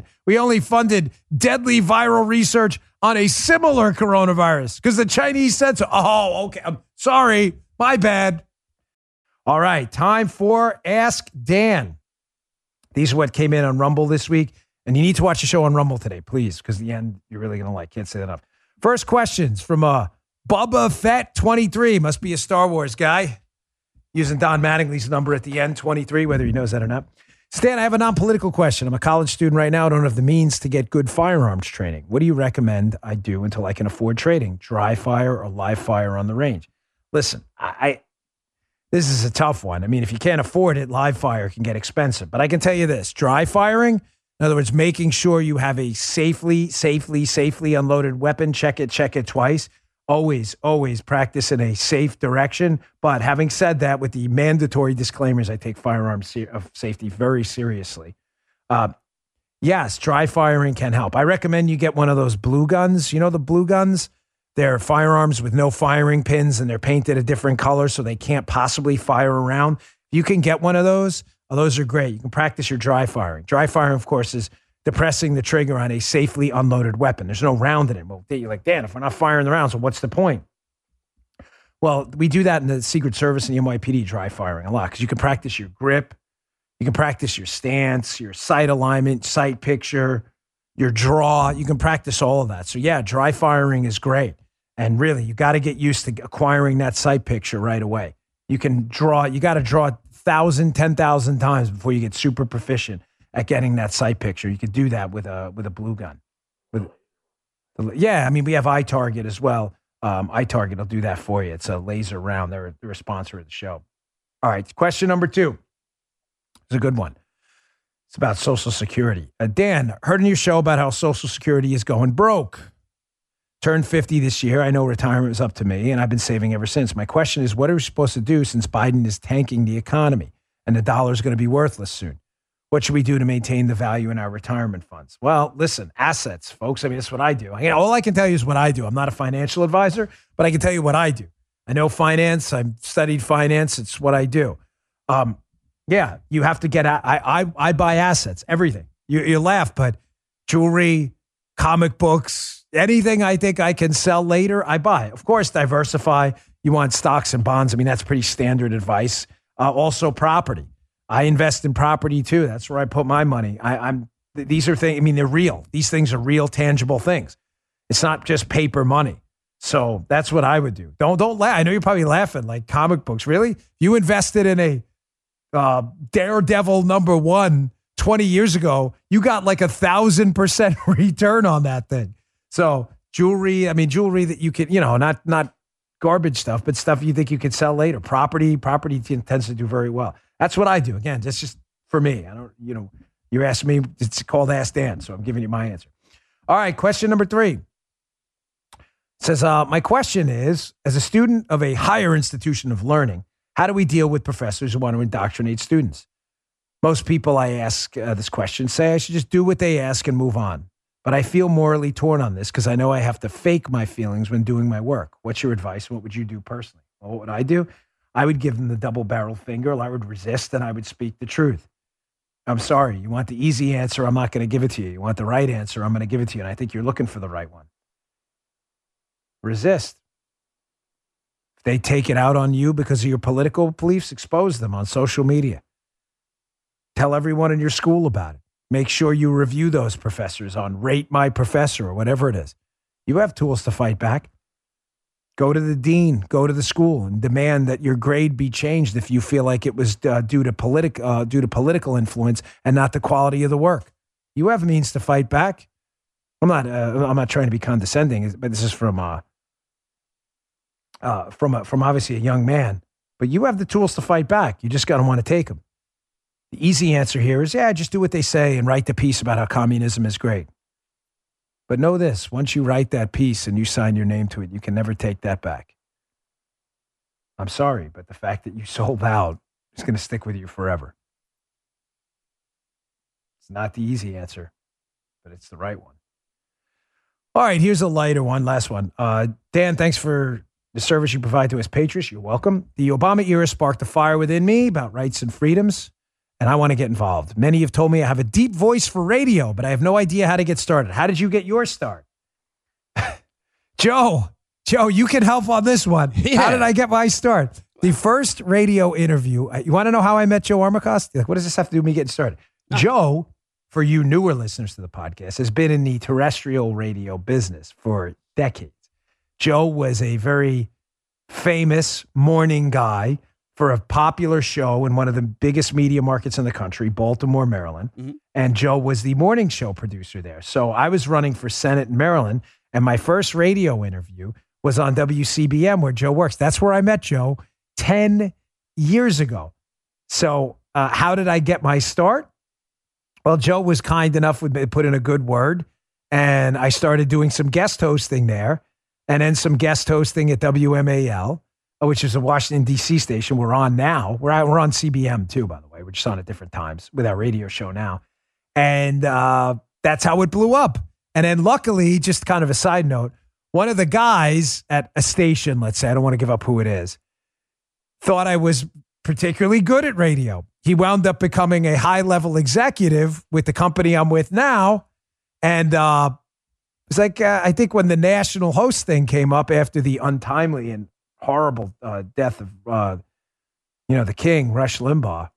deadly viral research on a similar coronavirus because the Chinese said so. Oh, okay. I'm sorry. My bad. All right, time for Ask Dan. These are what came in on Rumble this week. And you need to watch the show on Rumble today, please, because the end you're really going to like. Can't say that enough. First questions from Bubba Fett 23. Must be a Star Wars guy. Using Don Mattingly's number at the end, 23, whether he knows that or not. Stan, I have a non-political question. I'm a college student right now. I don't have the means to get good firearms training. What do you recommend I do until I can afford trading? Dry fire or live fire on the range? Listen, this is a tough one. I mean, if you can't afford it, live fire can get expensive. But I can tell you this, dry firing, in other words, making sure you have a safely unloaded weapon, check it twice. always practice in a safe direction. But having said that, with the mandatory disclaimers, I take firearm safety very seriously. Yes, dry firing can help. I recommend you get one of those blue guns. You know the blue guns? They're firearms with no firing pins, and they're painted a different color so they can't possibly fire around. You can get one of those. Those are great. You can practice your dry firing. Dry firing, of course, is depressing the trigger on a safely unloaded weapon. There's no round in it. Well, you're like, Dan, if we're not firing the rounds, so what's the point? Well, we do that in the Secret Service and the NYPD, dry firing a lot, because you can practice your grip. You can practice your stance, your sight alignment, sight picture, your draw. You can practice all of that. So, yeah, dry firing is great. And really, you got to get used to acquiring that sight picture right away. You got to draw 1,000, 10,000 times before you get super proficient at getting that sight picture. You could do that with a blue gun. Yeah, I mean, we have iTarget as well. iTarget will do that for you. It's a laser round. They're a sponsor of the show. All right, question number 2. It's a good one. It's about Social Security. Dan, heard in your show about how Social Security is going broke. Turned 50 this year. I know retirement was up to me, and I've been saving ever since. My question is, what are we supposed to do since Biden is tanking the economy and the dollar is going to be worthless soon? What should we do to maintain the value in our retirement funds? Well, listen, assets, folks. I mean, that's what I do. All I can tell you is what I do. I'm not a financial advisor, but I can tell you what I do. I know finance. I've studied finance. It's what I do. Yeah, you have to get I buy assets, everything. You laugh, but jewelry, comic books, anything I think I can sell later, I buy. Of course, diversify. You want stocks and bonds. I mean, that's pretty standard advice. Also, property. I invest in property too. That's where I put my money. These are things. I mean, they're real. These things are real, tangible things. It's not just paper money. So that's what I would do. Don't laugh. I know you're probably laughing. Like comic books, really? You invested in a Daredevil #1 20 years ago. You got like 1,000% return on that thing. So jewelry that you could, not garbage stuff, but stuff you think you could sell later. Property tends to do very well. That's what I do. Again, that's just for me. I don't, you're asking me, it's called Ask Dan, so I'm giving you my answer. All right, question number 3. It says, my question is, as a student of a higher institution of learning, how do we deal with professors who want to indoctrinate students? Most people I ask this question say I should just do what they ask and move on. But I feel morally torn on this because I know I have to fake my feelings when doing my work. What's your advice? What would you do personally? Well, what would I do? I would give them the double-barrel finger. I would resist, and I would speak the truth. I'm sorry. You want the easy answer, I'm not going to give it to you. You want the right answer, I'm going to give it to you. And I think you're looking for the right one. Resist. If they take it out on you because of your political beliefs, expose them on social media. Tell everyone in your school about it. Make sure you review those professors on Rate My Professor or whatever it is. You have tools to fight back. Go to the dean, go to the school, and demand that your grade be changed if you feel like it was due to political influence and not the quality of the work. You have means to fight back. I'm not trying to be condescending, but this is from obviously a young man. But you have the tools to fight back. You just got to want to take them. The easy answer here is, just do what they say and write the piece about how communism is great. But know this, once you write that piece and you sign your name to it, you can never take that back. I'm sorry, but the fact that you sold out is going to stick with you forever. It's not the easy answer, but it's the right one. All right, here's a lighter one, last one. Dan, thanks for the service you provide to us patriots. You're welcome. The Obama era sparked a fire within me about rights and freedoms, and I want to get involved. Many have told me I have a deep voice for radio, but I have no idea how to get started. How did you get your start? Joe, you can help on this one. Yeah. How did I get my start? The first radio interview, you want to know how I met Joe Armacost? Like, what does this have to do with me getting started? Oh. Joe, for you newer listeners to the podcast, has been in the terrestrial radio business for decades. Joe was a very famous morning guy for a popular show in one of the biggest media markets in the country, Baltimore, Maryland. Mm-hmm. And Joe was the morning show producer there. So I was running for Senate in Maryland, and my first radio interview was on WCBM, where Joe works. That's where I met Joe 10 years ago. So how did I get my start? Well, Joe was kind enough to put in a good word, and I started doing some guest hosting there. and then some guest hosting at WMAL, which is a Washington, D.C. station we're on now. We're on CBM too, by the way. We're just on at different times with our radio show now. And that's how it blew up. And then luckily, just kind of a side note, one of the guys at a station, let's say, I don't want to give up who it is, thought I was particularly good at radio. He wound up becoming a high-level executive with the company I'm with now. And it's like, I think when the national host thing came up after the untimely and horrible death of, the king, Rush Limbaugh,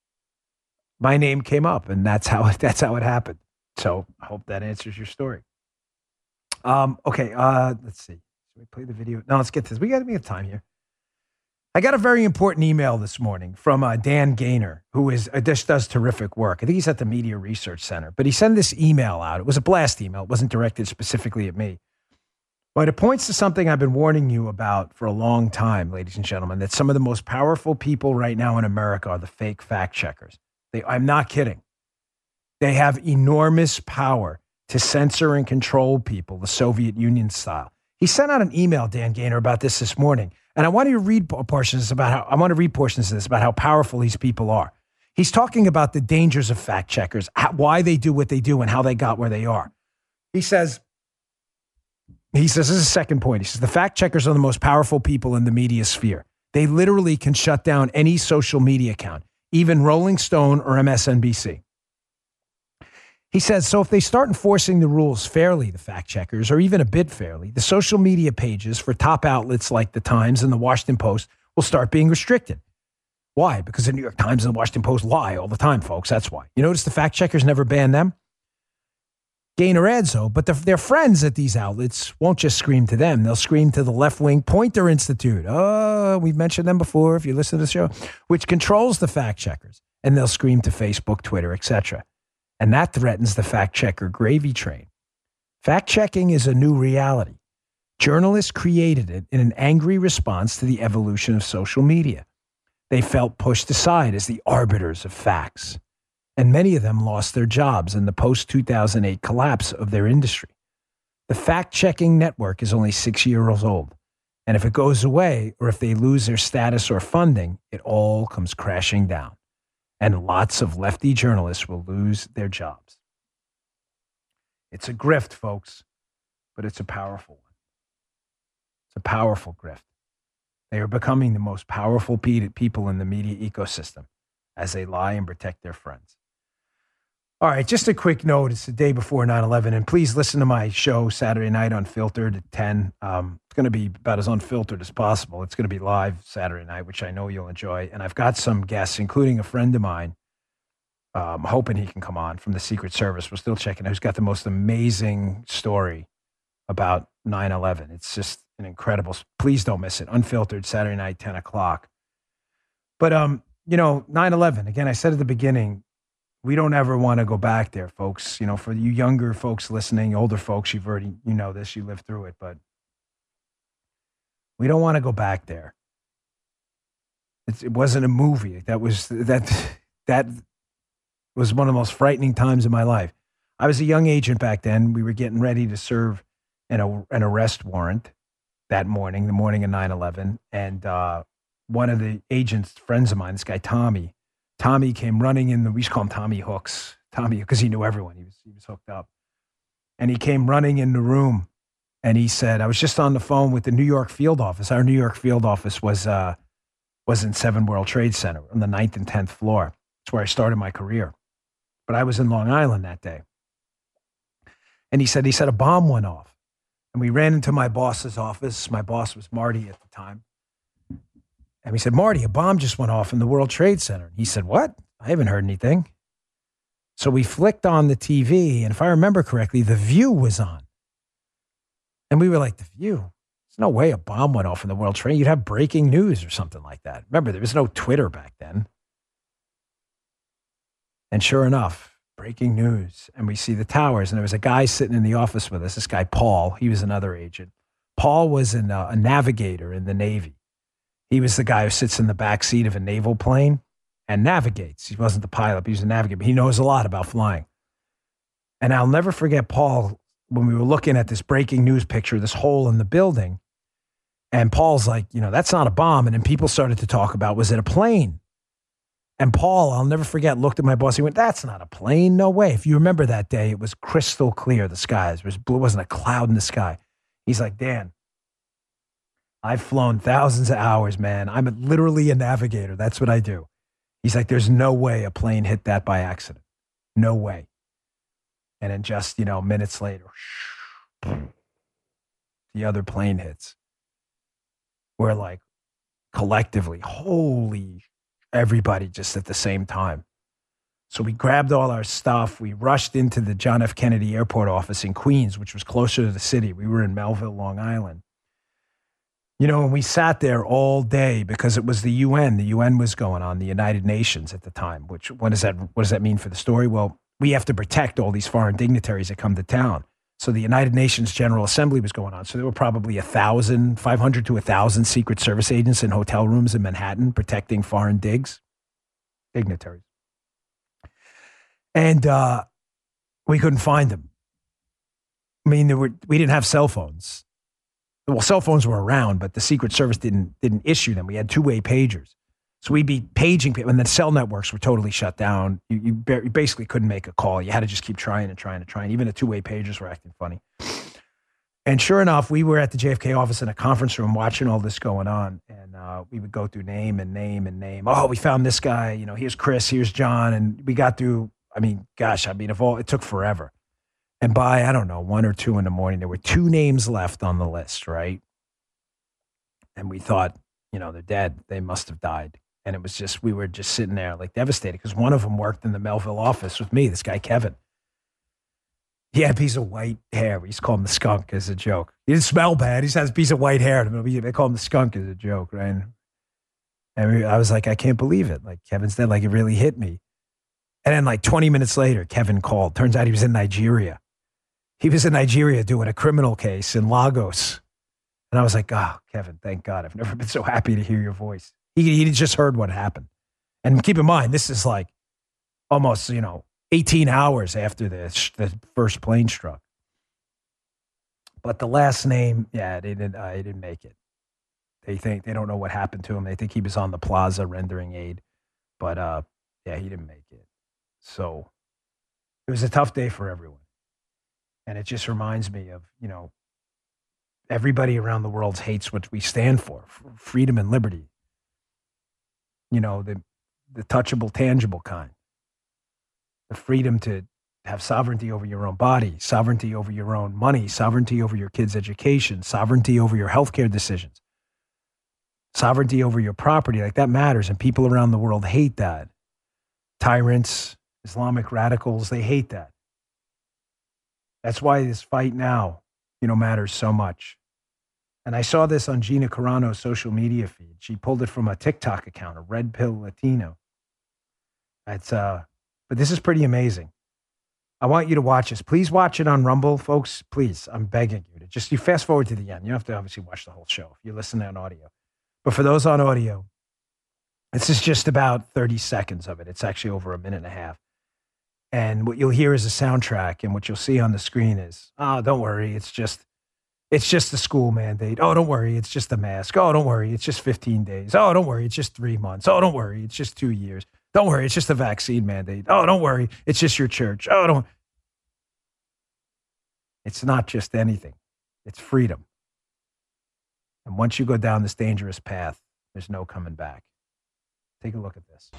my name came up, and that's how it happened. So I hope that answers your story. Okay, let's see. Should we play the video? No, let's get this. We have time here. I got a very important email this morning from Dan Gaynor, who just does terrific work. I think he's at the Media Research Center. But he sent this email out. It was a blast email. It wasn't directed specifically at me. But it points to something I've been warning you about for a long time, ladies and gentlemen, that some of the most powerful people right now in America are the fake fact checkers. I'm not kidding. They have enormous power to censor and control people, the Soviet Union style. He sent out an email, Dan Gaynor, about this morning. And I want to read portions of this about how powerful these people are. He's talking about the dangers of fact checkers, why they do what they do, and how they got where they are. He says, this is the second point. He says, the fact checkers are the most powerful people in the media sphere. They literally can shut down any social media account, even Rolling Stone or MSNBC. He says, so if they start enforcing the rules fairly, the fact checkers, or even a bit fairly, the social media pages for top outlets like the Times and the Washington Post will start being restricted. Why? Because the New York Times and the Washington Post lie all the time, folks. That's why. You notice the fact checkers never ban them? Gaynor adds, though, but their friends at these outlets won't just scream to them. They'll scream to the left-wing Poynter Institute. Oh, we've mentioned them before if you listen to the show, which controls the fact checkers. And they'll scream to Facebook, Twitter, etc. And that threatens the fact-checker gravy train. Fact-checking is a new reality. Journalists created it in an angry response to the evolution of social media. They felt pushed aside as the arbiters of facts. And many of them lost their jobs in the post-2008 collapse of their industry. The fact-checking network is only 6 years old. And if it goes away, or if they lose their status or funding, it all comes crashing down. And lots of lefty journalists will lose their jobs. It's a grift, folks, but it's a powerful one. It's a powerful grift. They are becoming the most powerful people in the media ecosystem as they lie and protect their friends. All right, just a quick note. It's the day before 9/11, and please listen to my show Saturday night Unfiltered at 10. It's going to be about as unfiltered as possible. It's going to be live Saturday night, which I know you'll enjoy. And I've got some guests, including a friend of mine, hoping he can come on from the Secret Service. We're still checking out. Who's got the most amazing story about 9/11. It's just an incredible. Please don't miss it. Unfiltered Saturday night, 10 o'clock. But 9/11. Again, I said at the beginning, we don't ever want to go back there, folks. For you younger folks listening, older folks, you've already, this, you lived through it, but we don't want to go back there. It wasn't a movie. That was one of the most frightening times of my life. I was a young agent back then. We were getting ready to serve an arrest warrant that morning, the morning of 9/11. And one of the agents, friends of mine, this guy, Tommy came running in. We used to call him Tommy Hooks. Tommy, because he knew everyone. He was hooked up. And he came running in the room. And he said, I was just on the phone with the New York field office. Our New York field office was in 7 World Trade Center on the 9th and 10th floor. That's where I started my career. But I was in Long Island that day. And he said a bomb went off. And we ran into my boss's office. My boss was Marty at the time. And we said, Marty, a bomb just went off in the World Trade Center. He said, what? I haven't heard anything. So we flicked on the TV, and if I remember correctly, The View was on. And we were like, The View? There's no way a bomb went off in the World Trade. You'd have breaking news or something like that. Remember, there was no Twitter back then. And sure enough, breaking news. And we see the towers, and there was a guy sitting in the office with us, this guy, Paul. He was another agent. Paul was a navigator in the Navy. He was the guy who sits in the back seat of a naval plane and navigates. He wasn't the pilot, but he was a navigator. He knows a lot about flying. And I'll never forget Paul when we were looking at this breaking news picture, this hole in the building, and Paul's like, that's not a bomb. And then people started to talk about, was it a plane? And Paul, I'll never forget, looked at my boss. He went, that's not a plane. No way. If you remember that day, it was crystal clear. The skies was blue. Wasn't a cloud in the sky. He's like, Dan, I've flown thousands of hours, man. I'm literally a navigator. That's what I do. He's like, there's no way a plane hit that by accident. No way. And then just, minutes later, the other plane hits. We're like, collectively, holy, everybody just at the same time. So we grabbed all our stuff. We rushed into the John F. Kennedy Airport office in Queens, which was closer to the city. We were in Melville, Long Island. And we sat there all day because it was the UN. The UN was going on, the United Nations at the time, which, what does that mean for the story? Well, we have to protect all these foreign dignitaries that come to town. So the United Nations General Assembly was going on. So there were probably 500 to 1,000 Secret Service agents in hotel rooms in Manhattan protecting foreign dignitaries. And we couldn't find them. I mean, we didn't have cell phones. Well, cell phones were around, but the Secret Service didn't issue them. We had two-way pagers. So we'd be paging people, and the cell networks were totally shut down. You basically couldn't make a call. You had to just keep trying and trying and trying. Even the two-way pagers were acting funny. And sure enough, we were at the JFK office in a conference room watching all this going on, and we would go through name and name and name. Oh, we found this guy. Here's Chris, here's John, and we got through. It took forever. And by, I don't know, 1 or 2 in the morning, there were 2 names left on the list, right? And we thought, they're dead. They must have died. And it was just, we were just sitting there like devastated because one of them worked in the Melville office with me, this guy, Kevin. He had a piece of white hair. We used to call him the skunk as a joke. He didn't smell bad. He just has a piece of white hair. They call him the skunk as a joke, right? And I was like, I can't believe it. Like, Kevin's dead. Like, it really hit me. And then like 20 minutes later, Kevin called. Turns out he was in Nigeria. He was in Nigeria doing a criminal case in Lagos. And I was like, oh, Kevin, thank God. I've never been so happy to hear your voice. He just heard what happened. And keep in mind, this is like almost, 18 hours after the first plane struck. But the last name, I didn't make it. They don't know what happened to him. They think he was on the plaza rendering aid. But, he didn't make it. So it was a tough day for everyone. And it just reminds me of, everybody around the world hates what we stand for freedom and liberty. The touchable, tangible kind. The freedom to have sovereignty over your own body, sovereignty over your own money, sovereignty over your kids' education, sovereignty over your healthcare decisions, sovereignty over your property. Like, that matters. And people around the world hate that. Tyrants, Islamic radicals, they hate that. That's why this fight now, matters so much. And I saw this on Gina Carano's social media feed. She pulled it from a TikTok account, a Red Pill Latino. But this is pretty amazing. I want you to watch this. Please watch it on Rumble, folks. Please, I'm begging you to you fast forward to the end. You don't have to obviously watch the whole show if you listen on audio. But for those on audio, this is just about 30 seconds of it. It's actually over a minute and a half. And what you'll hear is a soundtrack, and what you'll see on the screen is, oh, don't worry, it's just the school mandate. Oh, don't worry, it's just the mask. Oh, don't worry, it's just 15 days. Oh, don't worry, it's just 3 months. Oh, don't worry, it's just 2 years. Don't worry, it's just the vaccine mandate. Oh, don't worry, it's just your church. Oh, don't. It's not just anything. It's freedom. And once you go down this dangerous path, there's no coming back. Take a look at this.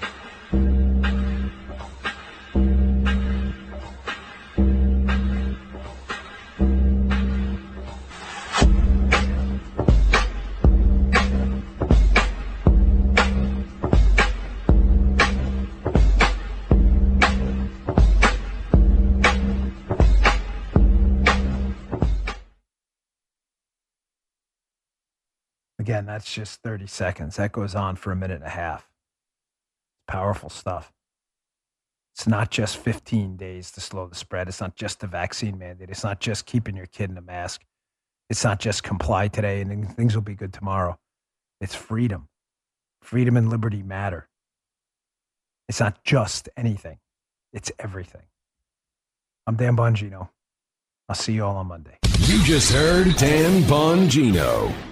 Again, that's just 30 seconds. That goes on for a minute and a half. Powerful stuff. It's not just 15 days to slow the spread. It's not just the vaccine mandate. It's not just keeping your kid in a mask. It's not just comply today and things will be good tomorrow. It's freedom. Freedom and liberty matter. It's not just anything. It's everything. I'm Dan Bongino. I'll see you all on Monday. You just heard Dan Bongino.